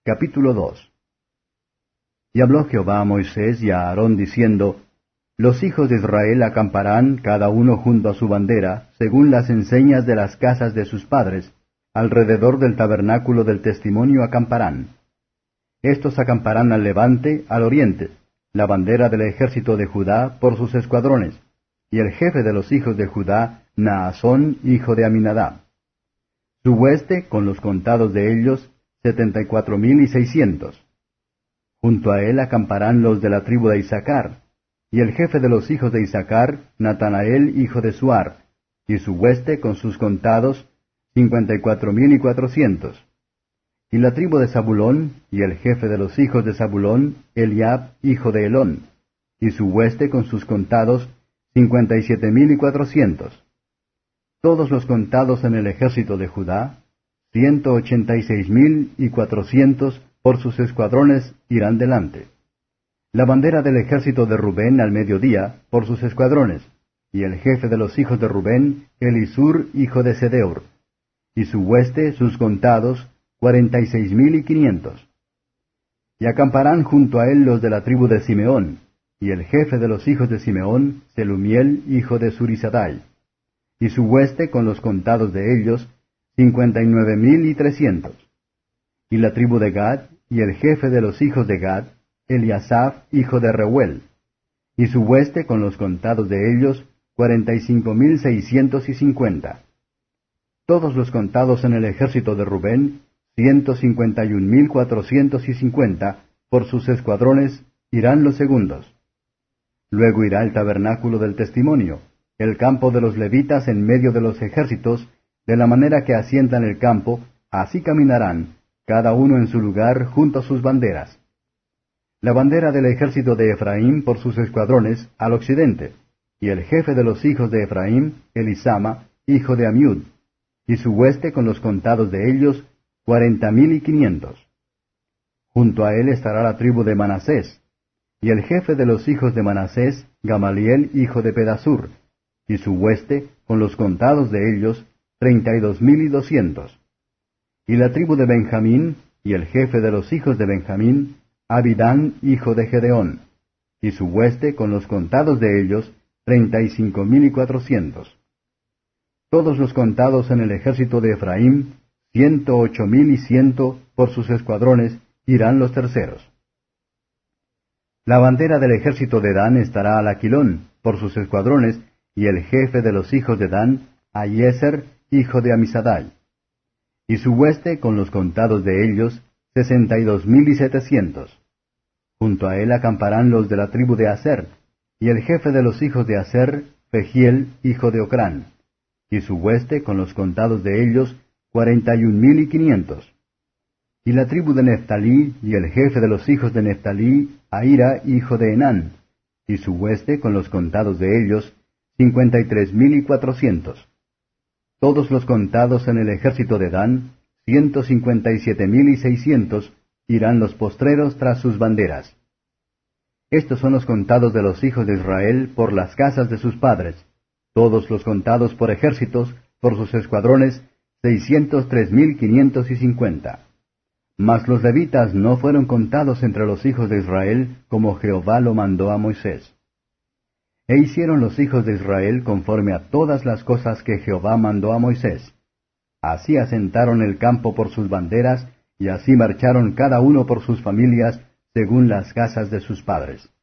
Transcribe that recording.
Capítulo 2. Y habló Jehová a Moisés y a Aarón diciendo, Los hijos de Israel acamparán cada uno junto a su bandera, según las enseñas de las casas de sus padres, alrededor del tabernáculo del testimonio acamparán. Estos acamparán al levante, al oriente, la bandera del ejército de Judá por sus escuadrones, y el jefe de los hijos de Judá, Naasón, hijo de Aminadab. Su hueste, con los contados de ellos, 74,600. Junto a él acamparán los de la tribu de Isaacar, y el jefe de los hijos de Isaacar, Natanael, hijo de Suar, y su hueste con sus contados, 54,400. Y la tribu de Zabulón, y el jefe de los hijos de Zabulón, Eliab, hijo de Elón, y su hueste con sus contados, 57,400. Todos los contados en el ejército de Judá, 186,400 por sus escuadrones irán delante. La bandera del ejército de Rubén al mediodía, por sus escuadrones, y el jefe de los hijos de Rubén, Elisur, hijo de Sedeur, y su hueste, sus contados, 46,500. Y acamparán junto a él los de la tribu de Simeón, y el jefe de los hijos de Simeón, Selumiel, hijo de Surisadai, y su hueste con los contados de ellos, 59,300. Y la tribu de Gad, y el jefe de los hijos de Gad, Eliasaph, hijo de Reuel, y su hueste con los contados de ellos, 45,650. Todos los contados en el ejército de Rubén, 151,450, por sus escuadrones, irán los segundos. Luego irá el tabernáculo del testimonio, el campo de los levitas en medio de los ejércitos, de la manera que asientan el campo, así caminarán, cada uno en su lugar junto a sus banderas. La bandera del ejército de Efraín por sus escuadrones, al occidente, y el jefe de los hijos de Efraín, Elisama, hijo de Amiud, y su hueste con los contados de ellos, 40,500. Junto a él estará la tribu de Manasés, y el jefe de los hijos de Manasés, Gamaliel, hijo de Pedasur, y su hueste, con los contados de ellos, 32,200. Y la tribu de Benjamín, y el jefe de los hijos de Benjamín, Abidán, hijo de Gedeón, y su hueste, con los contados de ellos, 35,400. Todos los contados en el ejército de Efraín, 108,100 por sus escuadrones, irán los terceros. La bandera del ejército de Dan estará al aquilón, por sus escuadrones, y el jefe de los hijos de Dan, Ahiezer, hijo de Amisadai. Y su hueste, con los contados de ellos, 62,700. Junto a él acamparán los de la tribu de Aser, y el jefe de los hijos de Aser, Fegiel, hijo de Ocrán. Y su hueste, con los contados de ellos, 41,500. Y la tribu de Neftalí, y el jefe de los hijos de Neftalí, Ahira, hijo de Enán, y su hueste, con los contados de ellos, 53,400. Todos los contados en el ejército de Dan, 157,600, irán los postreros tras sus banderas. Estos son los contados de los hijos de Israel por las casas de sus padres, todos los contados por ejércitos, por sus escuadrones, 603,550. Mas los levitas no fueron contados entre los hijos de Israel, como Jehová lo mandó a Moisés. E hicieron los hijos de Israel conforme a todas las cosas que Jehová mandó a Moisés. Así asentaron el campo por sus banderas, y así marcharon cada uno por sus familias, según las casas de sus padres.